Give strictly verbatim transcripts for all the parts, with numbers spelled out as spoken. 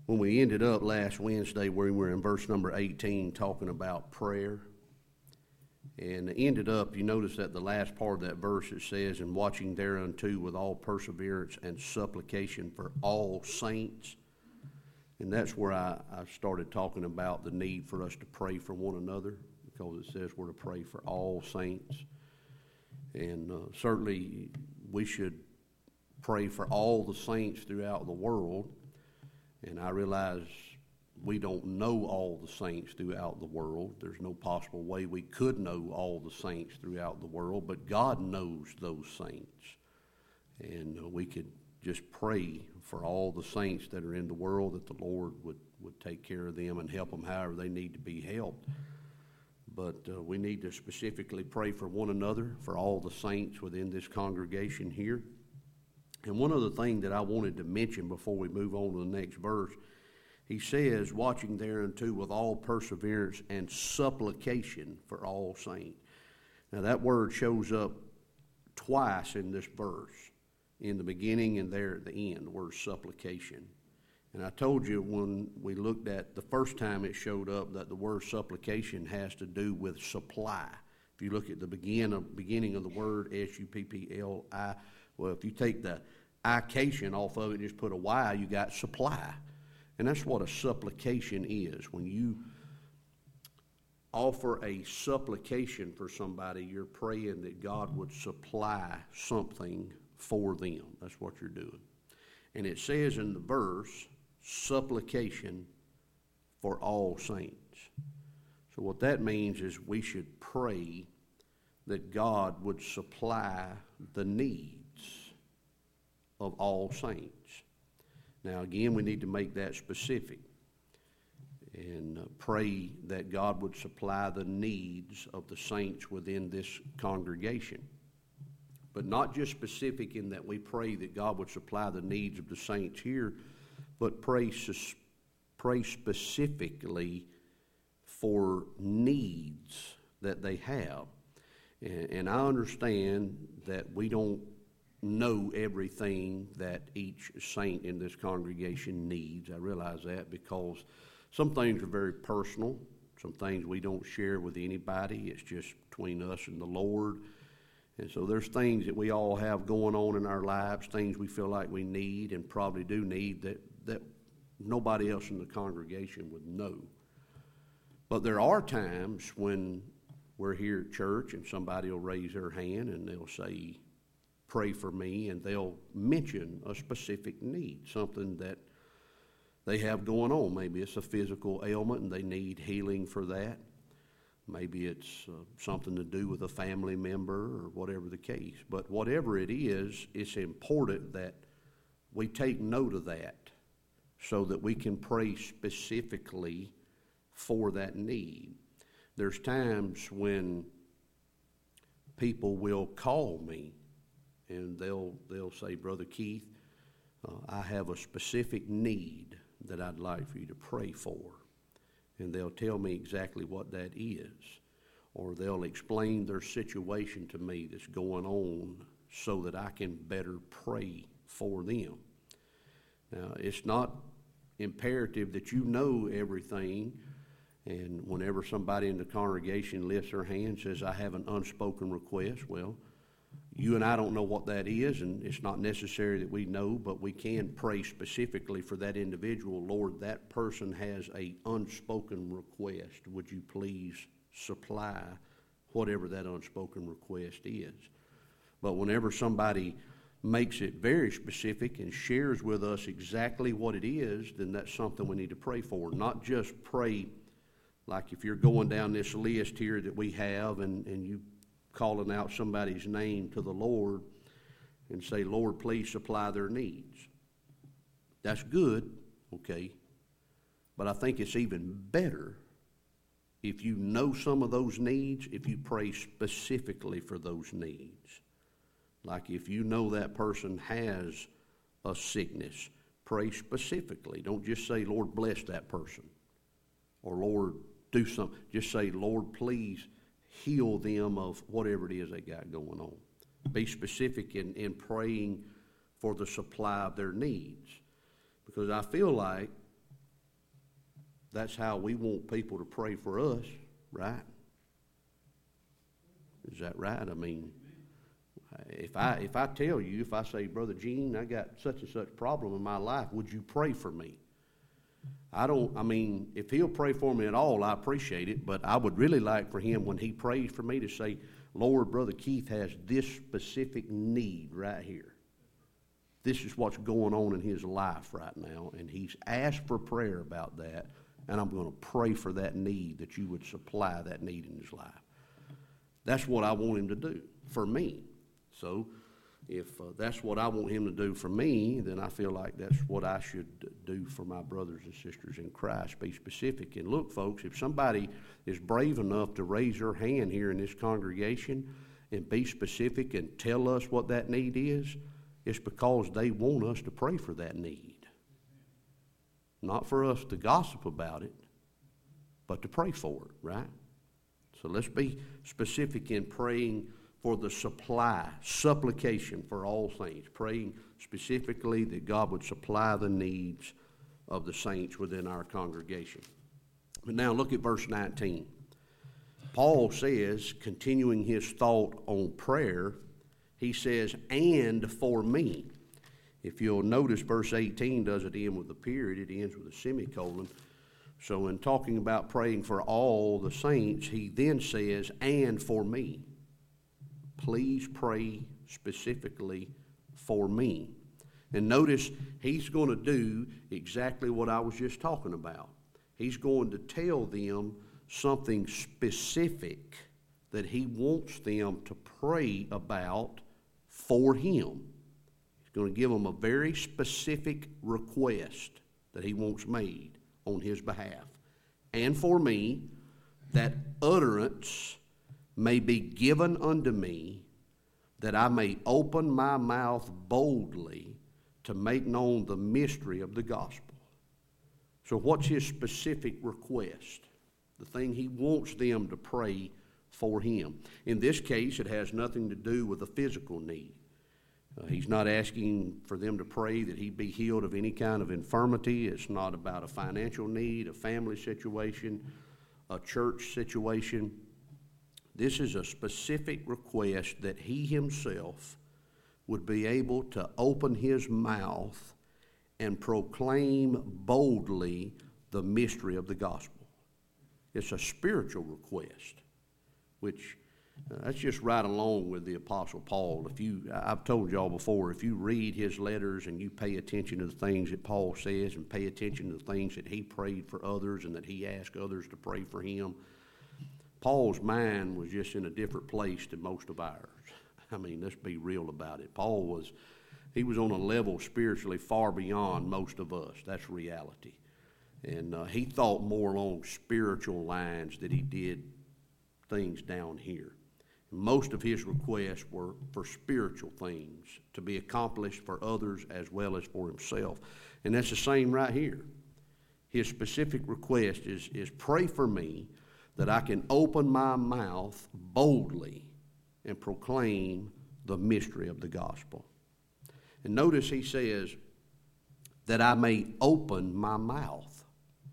When we ended up last Wednesday, we were in verse number eighteen talking about prayer. And ended up, you notice that the last part of that verse it says, and watching thereunto with all perseverance and supplication for all saints. And that's where I, I started talking about the need for us to pray for one another, because it says we're to pray for all saints. And uh, certainly we should pray for all the saints throughout the world. And I realize we don't know all the saints throughout the world. There's no possible way we could know all the saints throughout the world, but God knows those saints. And uh, we could just pray for all the saints that are in the world, that the Lord would, would take care of them and help them however they need to be helped. But uh, we need to specifically pray for one another, for all the saints within this congregation here. And one other thing that I wanted to mention before we move on to the next verse, he says, watching thereunto with all perseverance and supplication for all saints. Now that word shows up twice in this verse, in the beginning and there at the end, the word supplication. And I told you when we looked at the first time it showed up that the word supplication has to do with supply. If you look at the begin of, beginning of the word, S U P P L I, well, if you take the ication off of it and just put a Y, you got supply. And that's what a supplication is. When you offer a supplication for somebody, you're praying that God would supply something for them. That's what you're doing. And it says in the verse, supplication for all saints. So what that means is we should pray that God would supply the needs of all saints. Now again, we need to make that specific and uh, pray that God would supply the needs of the saints within this congregation. But not just specific in that we pray that God would supply the needs of the saints here, but pray, sus- pray specifically for needs that they have. And, and I understand that we don't know everything that each saint in this congregation needs. I realize that because some things are very personal. Some things we don't share with anybody. It's just between us and the Lord. And so there's things that we all have going on in our lives, things we feel like we need and probably do need that, that nobody else in the congregation would know. But there are times when we're here at church and somebody will raise their hand and they'll say, pray for me, and they'll mention a specific need, something that they have going on. Maybe it's a physical ailment and they need healing for that. Maybe it's uh, something to do with a family member or whatever the case. But whatever it is, it's important that we take note of that so that we can pray specifically for that need. There's times when people will call me and they'll they'll say, Brother Keith, uh, I have a specific need that I'd like for you to pray for. And they'll tell me exactly what that is. Or they'll explain their situation to me that's going on so that I can better pray for them. Now, it's not imperative that you know everything. And whenever somebody in the congregation lifts their hand and says, I have an unspoken request, well, you and I don't know what that is, and it's not necessary that we know, but we can pray specifically for that individual. Lord, that person has an unspoken request. Would you please supply whatever that unspoken request is? But whenever somebody makes it very specific and shares with us exactly what it is, then that's something we need to pray for. Not just pray like if you're going down this list here that we have and, and you calling out somebody's name to the Lord and say, Lord, please supply their needs. That's good, okay, but I think it's even better if you know some of those needs, if you pray specifically for those needs. Like if you know that person has a sickness, pray specifically. Don't just say, Lord, bless that person, or Lord, do something. Just say, Lord, please heal them of whatever it is they got going on. Be specific in, in praying for the supply of their needs. Because I feel like That's how we want people to pray for us, right? Is that right? I mean, if I if I tell you, if I say, Brother Gene, I got such and such problem in my life, would you pray for me? I don't, I mean, if he'll pray for me at all, I appreciate it, but I would really like for him, when he prays for me, to say, Lord, Brother Keith has this specific need right here. This is what's going on in his life right now, and he's asked for prayer about that, and I'm going to pray for that need, that you would supply that need in his life. That's what I want him to do for me. So if uh, that's what I want him to do for me, then I feel like that's what I should do for my brothers and sisters in Christ. Be specific. And look, folks, if somebody is brave enough to raise their hand here in this congregation and be specific and tell us what that need is, it's because they want us to pray for that need. Not for us to gossip about it, but to pray for it, right? So let's be specific in praying for the supply, supplication for all saints, praying specifically that God would supply the needs of the saints within our congregation. But now look at verse nineteen. Paul says, continuing his thought on prayer, he says, and for me. If you'll notice, verse eighteen doesn't end with a period, it ends with a semicolon. So in talking about praying for all the saints, he then says, and for me. Please pray specifically for me. And notice he's going to do exactly what I was just talking about. He's going to tell them something specific that he wants them to pray about for him. He's going to give them a very specific request that he wants made on his behalf. And for me, that utterance may be given unto me, that I may open my mouth boldly to make known the mystery of the gospel. So what's his specific request? The thing he wants them to pray for him. In this case, it has nothing to do with a physical need. Uh, he's not asking for them to pray that he be healed of any kind of infirmity. It's not about a financial need, a family situation, a church situation. This is a specific request that he himself would be able to open his mouth and proclaim boldly the mystery of the gospel. It's a spiritual request, which uh, that's just right along with the Apostle Paul. If you, I've told y'all before, if you read his letters and you pay attention to the things that Paul says and pay attention to the things that he prayed for others and that he asked others to pray for him, Paul's mind was just in a different place than most of ours. I mean, let's be real about it. Paul was, he was on a level spiritually far beyond most of us. That's reality. And uh, he thought more along spiritual lines than he did things down here. Most of his requests were for spiritual things to be accomplished for others as well as for himself. And that's the same right here. His specific request is, is pray for me that I can open my mouth boldly and proclaim the mystery of the gospel. And notice he says, that I may open my mouth.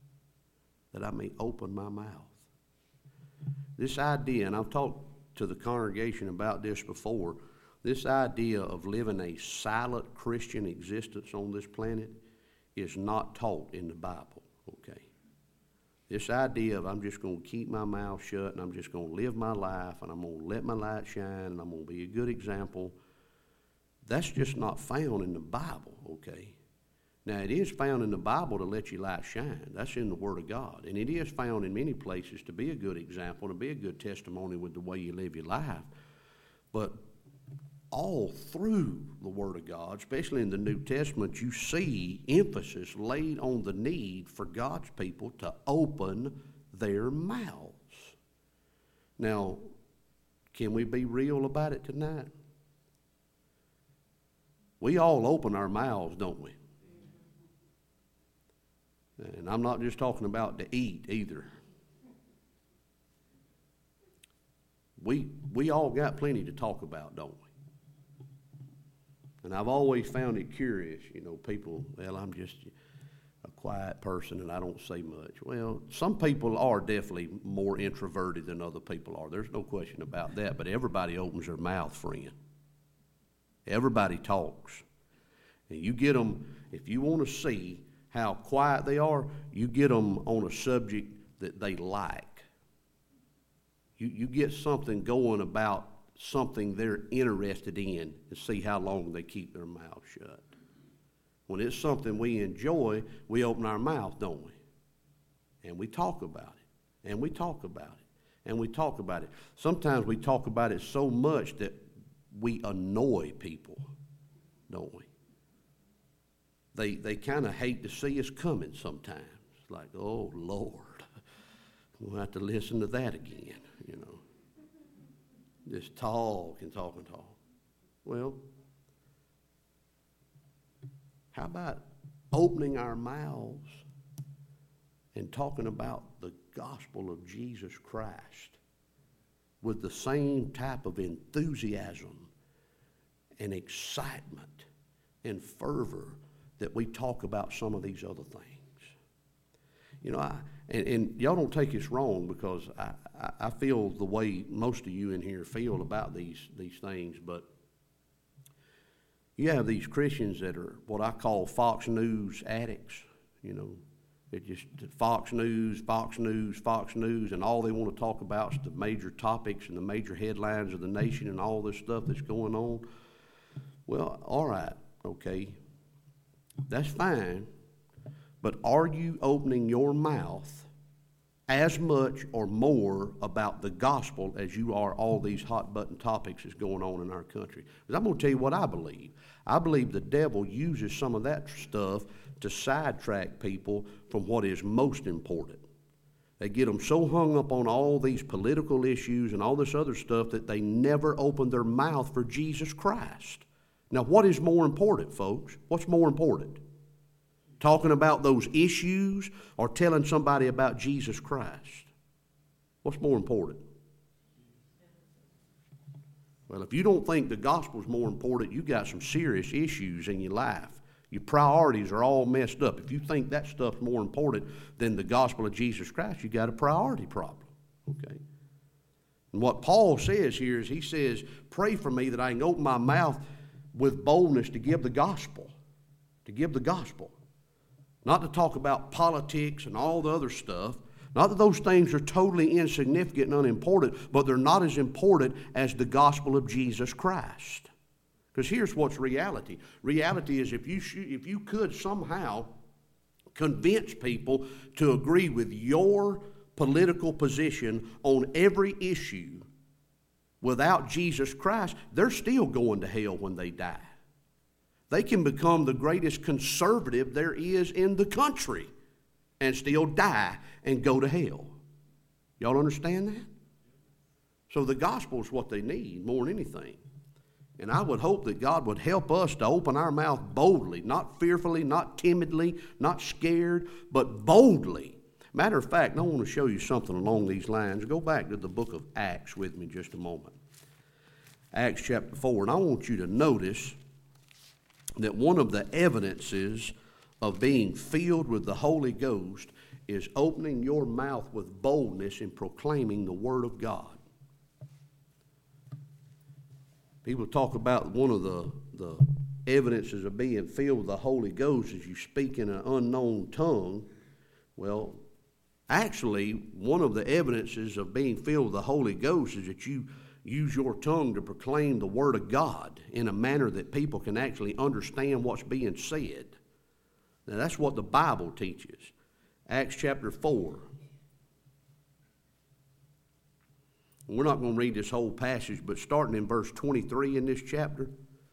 That I may open my mouth. This idea, and I've talked to the congregation about this before, this idea of living a silent Christian existence on this planet is not taught in the Bible, okay? This idea of I'm just going to keep my mouth shut and I'm just going to live my life and I'm going to let my light shine and I'm going to be a good example, that's just not found in the Bible, okay? Now, it is found in the Bible to let your light shine. That's in the Word of God. And it is found in many places to be a good example, to be a good testimony with the way you live your life. But all through the Word of God, especially in the New Testament, you see emphasis laid on the need for God's people to open their mouths. Now, can we be real about it tonight? We all open our mouths, don't we? And I'm not just talking about to eat either. We we all got plenty to talk about, don't we? And I've always found it curious, you know, people, well, I'm just, a quiet person and I don't say much. Well, some people are definitely more introverted than other people are. There's no question about that. But everybody opens their mouth, friend. Everybody talks. And you get them, if you want to see how quiet they are, you get them on a subject that they like. You, you get something going about something they're interested in and see how long they keep their mouth shut. When it's something we enjoy, we open our mouth, don't we? And we talk about it, and we talk about it, and we talk about it. Sometimes we talk about it so much that we annoy people, don't we? They they kind of hate to see us coming sometimes. It's like, oh, Lord, we'll have to listen to that again, you know. Just talk and talk and talk. Well, how about opening our mouths and talking about the gospel of Jesus Christ with the same type of enthusiasm and excitement and fervor that we talk about some of these other things? You know, I, and, and y'all don't take this wrong, because I, I, I feel the way most of you in here feel about these, these things, but you have these Christians that are what I call Fox News addicts, you know. It just Fox News, Fox News, Fox News, and all they want to talk about is the major topics and the major headlines of the nation and all this stuff that's going on. Well, all right, okay, that's fine, but are you opening your mouth as much or more about the gospel as you are all these hot button topics that's going on in our country? Because I'm going to tell you what I believe. I believe the devil uses some of that stuff to sidetrack people from what is most important. They get them so hung up on all these political issues and all this other stuff that they never open their mouth for Jesus Christ. Now, what is more important, folks? What's more important? Talking about those issues or telling somebody about Jesus Christ? What's more important? Well, if you don't think the gospel is more important, you've got some serious issues in your life. Your priorities are all messed up. If you think that stuff's more important than the gospel of Jesus Christ, you've got a priority problem. Okay? And what Paul says here is he says, pray for me that I can open my mouth with boldness to give the gospel. To give the gospel. Not to talk about politics and all the other stuff. Not that those things are totally insignificant and unimportant, but they're not as important as the gospel of Jesus Christ. Because here's what's reality. Reality is if you sh- if you could somehow convince people to agree with your political position on every issue without Jesus Christ, they're still going to hell when they die. They can become the greatest conservative there is in the country and still die and go to hell. Y'all understand that? So the gospel is what they need more than anything. And I would hope that God would help us to open our mouth boldly, not fearfully, not timidly, not scared, but boldly. Matter of fact, I want to show you something along these lines. Go back to the book of Acts with me just a moment. Acts chapter four. And I want you to notice that one of the evidences of being filled with the Holy Ghost is opening your mouth with boldness and proclaiming the Word of God. People talk about one of the, the evidences of being filled with the Holy Ghost is you speak in an unknown tongue. Well, actually, one of the evidences of being filled with the Holy Ghost is that you use your tongue to proclaim the Word of God in a manner that people can actually understand what's being said. Now, that's what the Bible teaches. Acts chapter four. We're not going to read this whole passage, but starting in verse twenty-three in this chapter,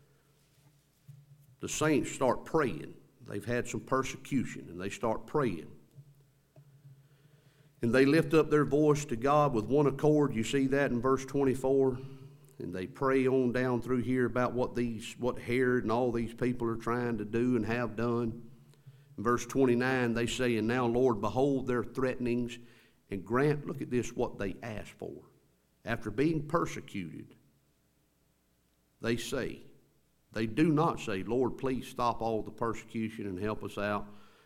the saints start praying. They've had some persecution, and they start praying. And they lift up their voice to God with one accord. You see that in verse twenty-four. And they pray on down through here about what these, what Herod and all these people are trying to do and have done. In verse twenty-nine, they say, and now, Lord, behold their threatenings, and grant, look at this, what they ask for. After being persecuted, they say, they do not say, Lord, please stop all the persecution and help us out.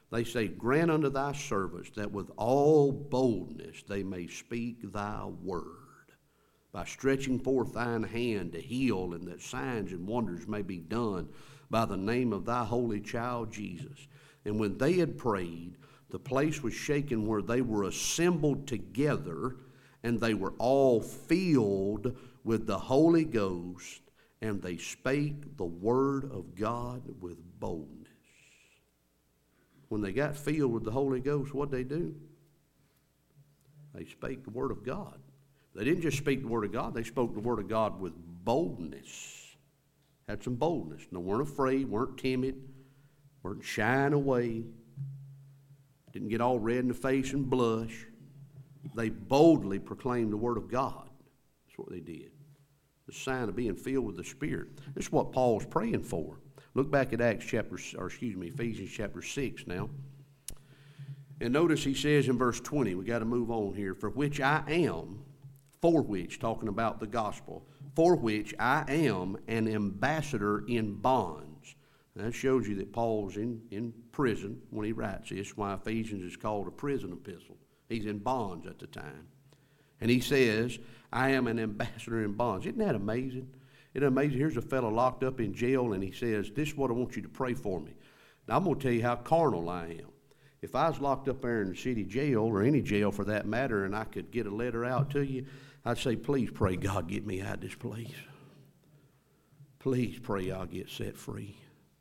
They say, grant unto thy servants that with all boldness they may speak thy word, by stretching forth thine hand to heal, and that signs and wonders may be done by the name of thy holy child Jesus. And when they had prayed, the place was shaken where they were assembled together, and they were all filled with the Holy Ghost, and they spake the word of God with boldness. When they got filled with the Holy Ghost, what'd they do? They spake the word of God. They didn't just speak the word of God, they spoke the word of God with boldness. Had some boldness. No, weren't afraid, weren't timid, weren't shying away, didn't get all red in the face and blush. They boldly proclaimed the word of God. That's what they did. The sign of being filled with the Spirit. This is what Paul's praying for. Look back at Acts chapter, or excuse me, Ephesians chapter six now. And notice he says in verse twenty, we got to move on here, for which I am, for which, talking about the gospel, for which I am an ambassador in bonds. And that shows you that Paul's in, in prison when he writes this, why Ephesians is called a prison epistle. He's in bonds at the time. And he says, I am an ambassador in bonds. Isn't that amazing? Isn't it amazing? Here's a fellow locked up in jail, and he says, this is what I want you to pray for me. Now, I'm going to tell you how carnal I am. If I was locked up there in the city jail, or any jail for that matter, and I could get a letter out to you, I'd say, please pray God get me out of this place. Please pray I'll get set free.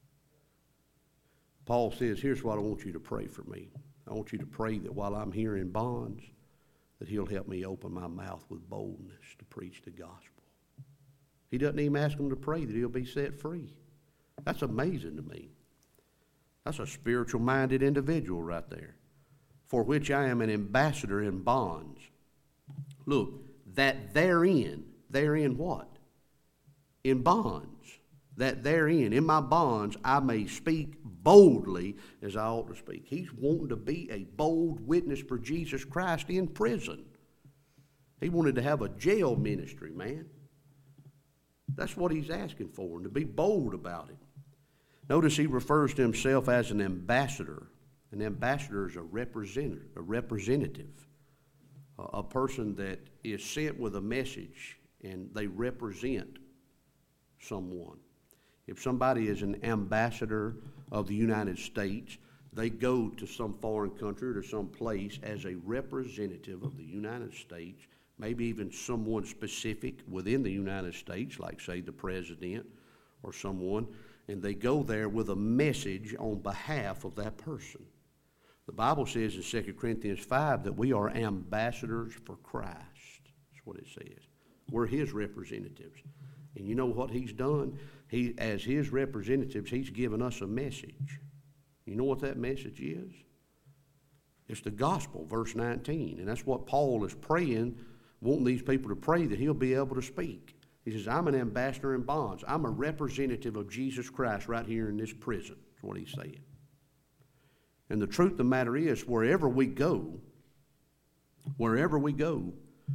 Paul says, here's what I want you to pray for me. I want you to pray that while I'm here in bonds, that he'll help me open my mouth with boldness to preach the gospel. He doesn't even ask them to pray that he'll be set free. That's amazing to me. That's a spiritual-minded individual right there. For which I am an ambassador in bonds. Look, that therein, therein what? In bonds. That therein, in my bonds, I may speak boldly as I ought to speak. He's wanting to be a bold witness for Jesus Christ in prison. He wanted to have a jail ministry, man. That's what he's asking for, and to be bold about it. Notice he refers to himself as an ambassador. An ambassador is a representative, a representative, a person that is sent with a message, and they represent someone. If somebody is an ambassador of the United States, they go to some foreign country or to some place as a representative of the United States, maybe even someone specific within the United States, like, say, the president or someone, and they go there with a message on behalf of that person. The Bible says in Second Corinthians five that we are ambassadors for Christ. That's what it says. We're his representatives. And you know what he's done? He, as his representatives, he's given us a message. You know what that message is? It's the gospel, verse nineteen. And that's what Paul is praying, wanting these people to pray that he'll be able to speak. He says, I'm an ambassador in bonds. I'm a representative of Jesus Christ right here in this prison. That's what he's saying. And the truth of the matter is, wherever we go, wherever we go,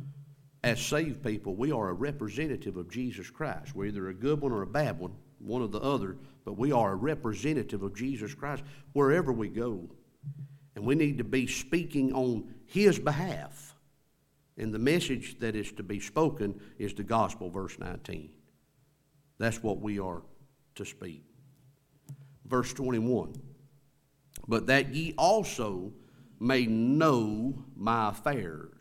as saved people, we are a representative of Jesus Christ. We're either a good one or a bad one, one or the other, but we are a representative of Jesus Christ wherever we go. And we need to be speaking on his behalf. And the message that is to be spoken is the gospel, verse nineteen. That's what we are to speak. Verse twenty-one. But that ye also may know my affairs.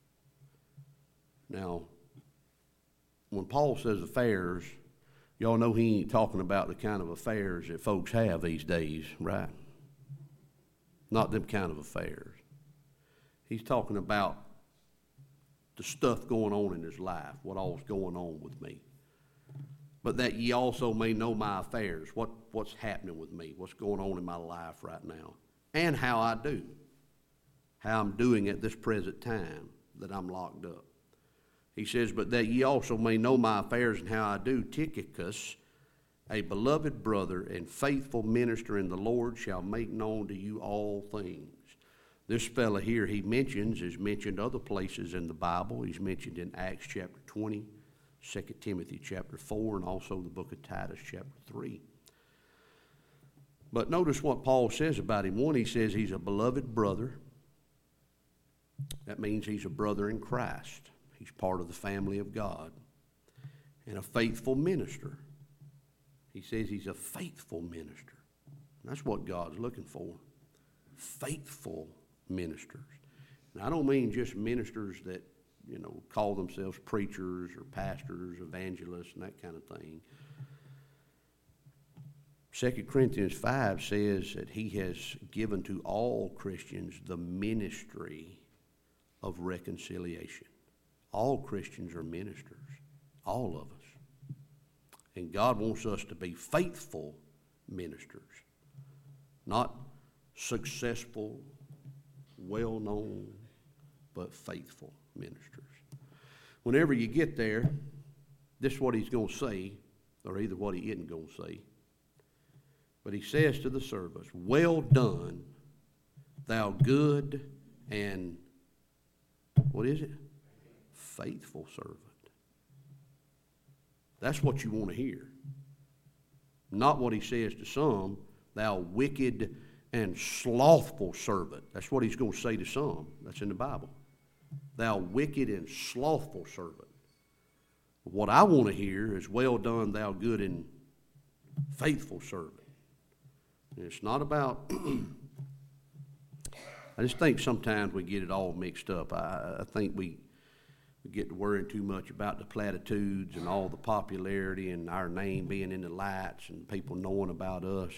Now, when Paul says affairs, y'all know he ain't talking about the kind of affairs that folks have these days, right? Not them kind of affairs. He's talking about the stuff going on in his life, what all's going on with me. But that ye also may know my affairs, what, what's happening with me, what's going on in my life right now, and how I do, how I'm doing at this present time that I'm locked up. He says, but that ye also may know my affairs and how I do, Tychicus, a beloved brother and faithful minister in the Lord, shall make known to you all things. This fellow here he mentions is mentioned other places in the Bible. He's mentioned in Acts chapter twenty, Second Timothy chapter four, and also the book of Titus chapter three. But notice what Paul says about him. One, he says he's a beloved brother. That means he's a brother in Christ. He's part of the family of God. And a faithful minister. He says he's a faithful minister. And that's what God's looking for. Faithful ministers. And I don't mean just ministers that, you know, call themselves preachers or pastors, evangelists, and that kind of thing. Second Corinthians five says that he has given to all Christians the ministry of reconciliation. All Christians are ministers, all of us. And God wants us to be faithful ministers, not successful, well-known, but faithful ministers. Whenever you get there, this is what he's going to say, or either what he isn't going to say. But he says to the servants, well done, thou good and, what is it? Faithful servant. That's what you want to hear. Not what he says to some, thou wicked and slothful servant. That's what he's going to say to some. That's in the Bible. Thou wicked and slothful servant. What I want to hear is, well done, thou good and faithful servant. And it's not about, I just think sometimes we get it all mixed up. I, I think we, we get to worrying too much about the platitudes and all the popularity and our name being in the lights and people knowing about us.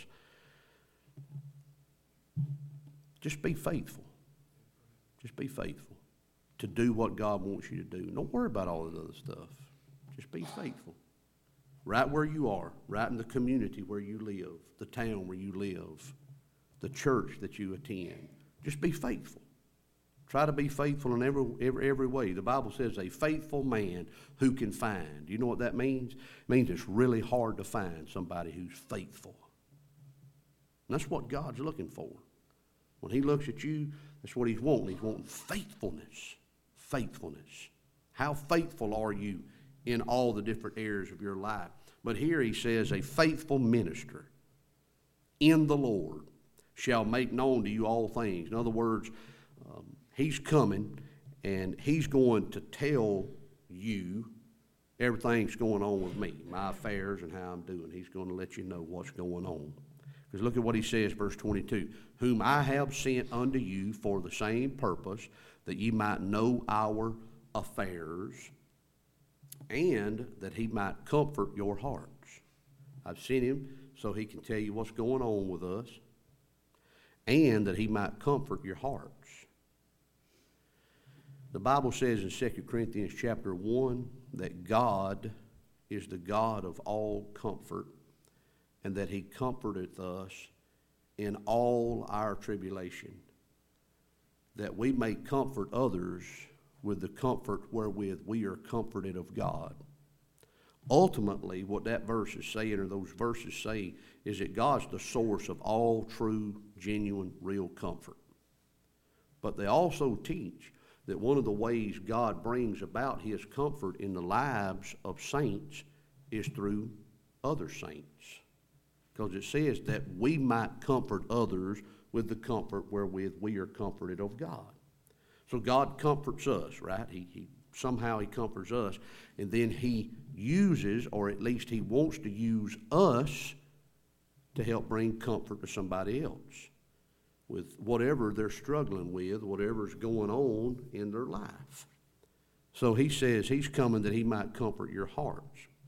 Just be faithful. Just be faithful to do what God wants you to do. Don't worry about all that other stuff. Just be faithful. Right where you are, right in the community where you live, the town where you live, the church that you attend. Just be faithful. Try to be faithful in every, every, every way. The Bible says a faithful man who can find. You know what that means? It means it's really hard to find somebody who's faithful. And that's what God's looking for. When he looks at you, that's what he's wanting. He's wanting faithfulness. Faithfulness. How faithful are you in all the different areas of your life? But here he says, a faithful minister in the Lord shall make known to you all things. In other words, um, he's coming and he's going to tell you everything's going on with me, my affairs and how I'm doing. He's going to let you know what's going on. Because look at what he says, verse twenty-two. Whom I have sent unto you for the same purpose, that ye might know our affairs, and that he might comfort your hearts. I've sent him so he can tell you what's going on with us, and that he might comfort your hearts. The Bible says in Second Corinthians chapter one that God is the God of all comfort, and that he comforteth us in all our tribulation, that we may comfort others with the comfort wherewith we are comforted of God. Ultimately, what that verse is saying, or those verses say, is that God's the source of all true, genuine, real comfort. But they also teach that one of the ways God brings about his comfort in the lives of saints is through other saints. Because it says that we might comfort others with the comfort wherewith we are comforted of God. So God comforts us, right? He, he somehow he comforts us, and then he uses, or at least he wants to use us to help bring comfort to somebody else with whatever they're struggling with, whatever's going on in their life. So he says he's coming that he might comfort your hearts.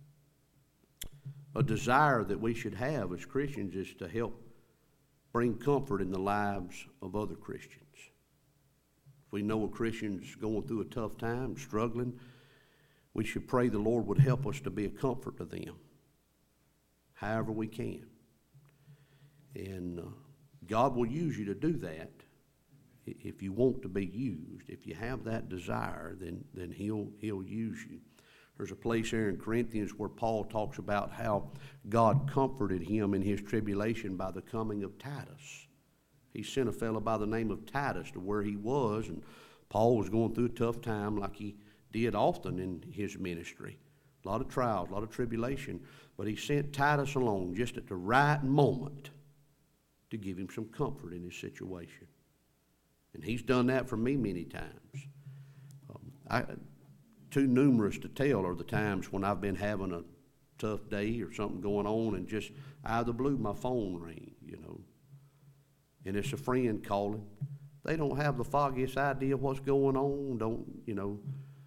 A desire that we should have as Christians is to help bring comfort in the lives of other Christians. If we know a Christian's going through a tough time, struggling, we should pray the Lord would help us to be a comfort to them, however we can. And uh, God will use you to do that if you want to be used. If you have that desire, then, then he'll, he'll use you. There's a place here in Corinthians where Paul talks about how God comforted him in his tribulation by the coming of Titus. He sent a fellow by the name of Titus to where he was, and Paul was going through a tough time like he did often in his ministry. A lot of trials, a lot of tribulation, but he sent Titus along just at the right moment to give him some comfort in his situation. And he's done that for me many times. Um, I, too numerous to tell are the times when I've been having a tough day or something going on, and just out of the blue my phone rang, you know. And it's a friend calling. They don't have the foggiest idea what's going on, don't, you know.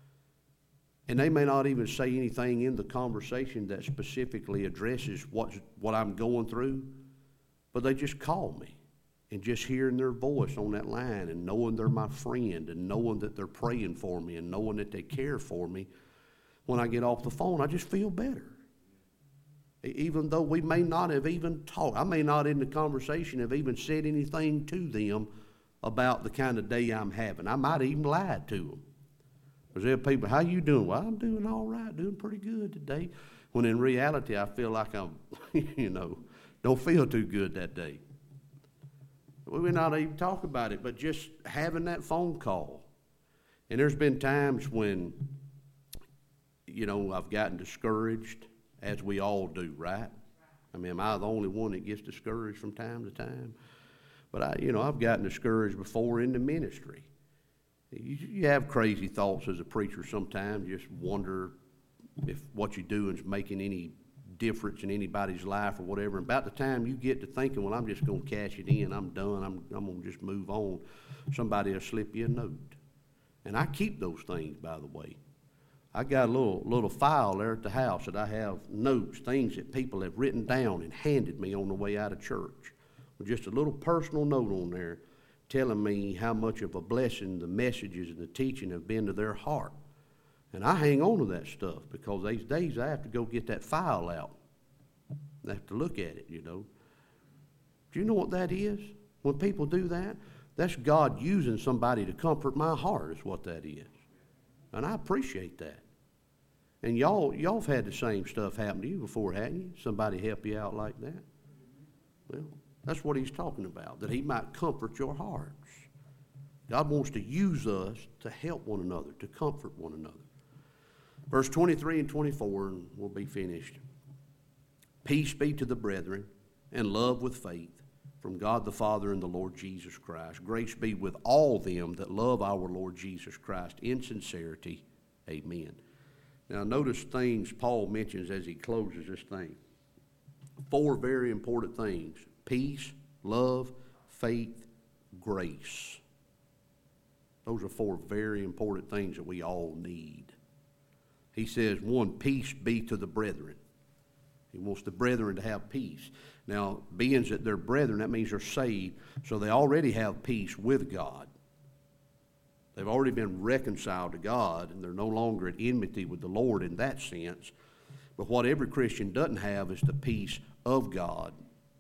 And they may not even say anything in the conversation that specifically addresses what's, what I'm going through, but they just call me. And just hearing their voice on that line and knowing they're my friend and knowing that they're praying for me and knowing that they care for me, when I get off the phone, I just feel better. Even though we may not have even talked, I may not in the conversation have even said anything to them about the kind of day I'm having. I might have even lied to them. Because there are people, how you doing? Well, I'm doing all right, doing pretty good today. When in reality, I feel like I'm, you know, don't feel too good that day. We're not even talking about it, but just having that phone call. And there's been times when, you know, I've gotten discouraged, as we all do, right? I mean, am I the only one that gets discouraged from time to time? But, I, you know, I've gotten discouraged before in the ministry. You, you have crazy thoughts as a preacher sometimes. You just wonder if what you're doing is making any difference in anybody's life or whatever. And about the time you get to thinking, well, I'm just going to cash it in, I'm done, I'm, I'm going to just move on, somebody will slip you a note. And I keep those things, by the way. I got a little little file there at the house that I have notes, things that people have written down and handed me on the way out of church. With just a little personal note on there telling me how much of a blessing the messages and the teaching have been to their heart. And I hang on to that stuff because these days I have to go get that file out. I have to look at it, you know. Do you know what that is? When people do that, that's God using somebody to comfort my heart is what that is. And I appreciate that. And y'all, y'all have had the same stuff happen to you before, hadn't you? Somebody help you out like that? Well, that's what he's talking about, that he might comfort your hearts. God wants to use us to help one another, to comfort one another. Verse twenty-three and twenty-four, and we'll be finished. Peace be to the brethren, and love with faith, from God the Father and the Lord Jesus Christ. Grace be with all them that love our Lord Jesus Christ in sincerity. Amen. Now notice things Paul mentions as he closes this thing. Four very important things. Peace, love, faith, grace. Those are four very important things that we all need. He says, one, peace be to the brethren. He wants the brethren to have peace. Now, being that they're brethren, that means they're saved, so they already have peace with God. They've already been reconciled to God, and they're no longer at enmity with the Lord in that sense. But what every Christian doesn't have is the peace of God.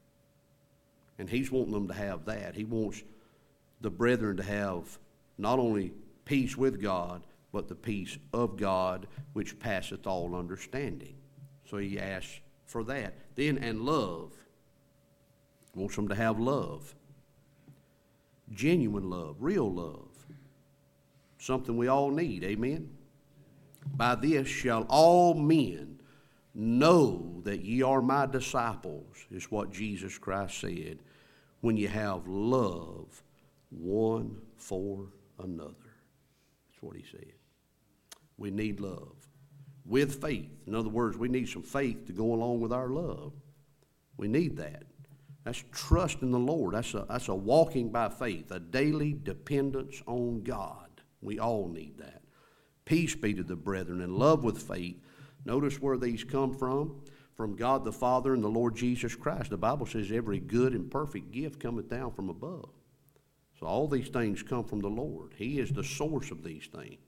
And he's wanting them to have that. He wants the brethren to have not only peace with God, but the peace of God, which passeth all understanding. So he asks for that. Then, and love. He wants them to have love. Genuine love, real love. Something we all need, amen? By this shall all men know that ye are my disciples, is what Jesus Christ said, when you have love one for another. That's what he said. We need love. With faith. In other words, we need some faith to go along with our love. We need that. That's trust in the Lord. That's a, that's a walking by faith, a daily dependence on God. We all need that. Peace be to the brethren, and love with faith. Notice where these come from. From God the Father and the Lord Jesus Christ. The Bible says every good and perfect gift cometh down from above. So all these things come from the Lord. He is the source of these things.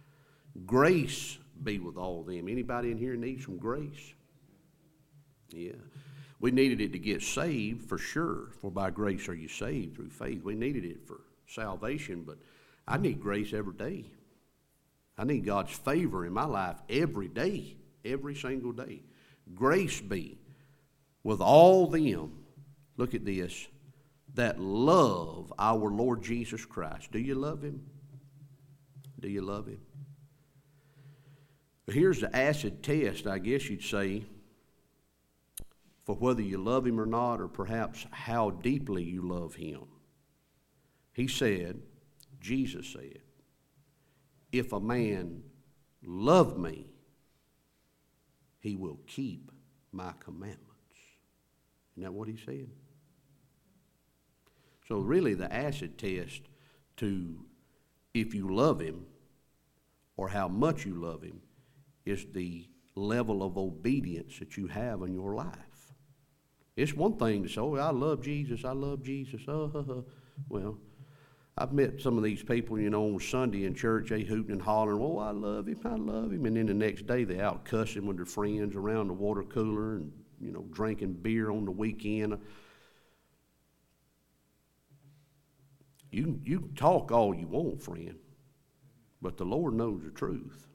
Grace be with all them. Anybody in here needs some grace? Yeah. We needed it to get saved for sure. For by grace are you saved through faith. We needed it for salvation, but I need grace every day. I need God's favor in my life every day, every single day. Grace be with all them, look at this, that love our Lord Jesus Christ. Do you love him? Do you love him? Here's the acid test, I guess you'd say, for whether you love him or not, or perhaps how deeply you love him. He said, Jesus said, if a man love me, he will keep my commandments. Isn't that what he said? So really the acid test to if you love him or how much you love him is the level of obedience that you have in your life. It's one thing to say, oh, I love Jesus, I love Jesus. Oh, uh, uh. Well, I've met some of these people, you know, on Sunday in church, they hooting and hollering, oh, I love him, I love him. And then the next day they out cussing with their friends around the water cooler and, you know, drinking beer on the weekend. You, you can talk all you want, friend, but the Lord knows the truth.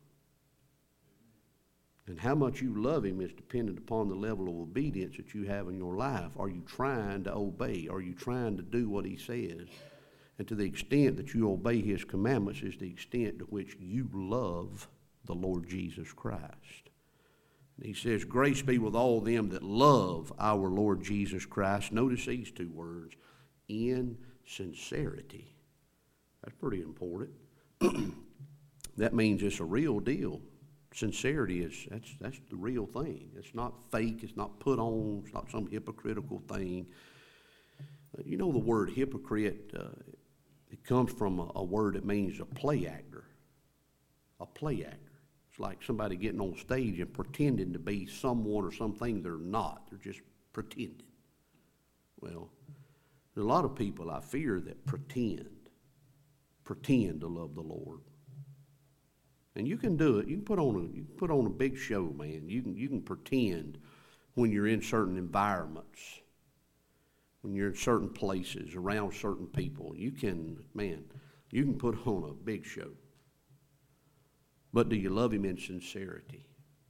And how much you love him is dependent upon the level of obedience that you have in your life. Are you trying to obey? Are you trying to do what he says? And to the extent that you obey his commandments is the extent to which you love the Lord Jesus Christ. And he says, grace be with all them that love our Lord Jesus Christ. Notice these two words, in sincerity. That's pretty important. That means it's a real deal. Sincerity is, that's, that's the real thing. It's not fake. It's not put on. It's not some hypocritical thing. Uh, you know the word hypocrite, uh, it comes from a, a word that means a play actor. A play actor. It's like somebody getting on stage and pretending to be someone or something they're not. They're just pretending. Well, there's a lot of people, I fear, that pretend, pretend to love the Lord. And you can do it. You can put on a you can put on a big show, man. You can you can pretend when you're in certain environments, when you're in certain places, around certain people. You can, man, you can put on a big show. But do you love him in sincerity?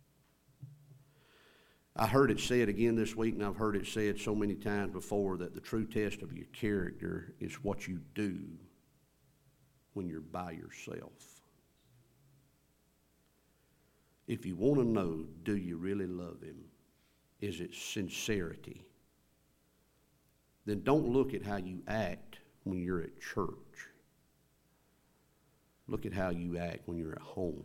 I heard it said again this week, and I've heard it said so many times before, that the true test of your character is what you do when you're by yourself. If you want to know, do you really love him? Is it sincerity? Then don't look at how you act when you're at church. Look at how you act when you're at home.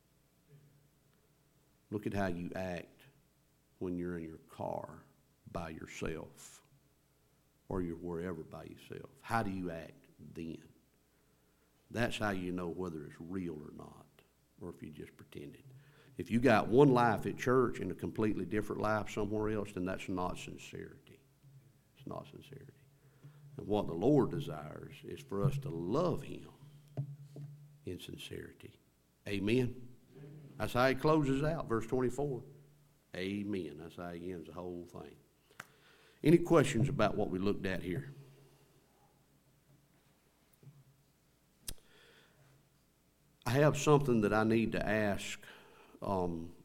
Look at how you act when you're in your car by yourself, or you're wherever by yourself. How do you act then? That's how you know whether it's real or not, or if you just pretended. If you got one life at church and a completely different life somewhere else, then that's not sincerity. It's not sincerity. And what the Lord desires is for us to love him in sincerity. Amen? That's how he closes out, verse twenty-four. Amen. That's how he ends the whole thing. Any questions about what we looked at here? I have something that I need to ask um,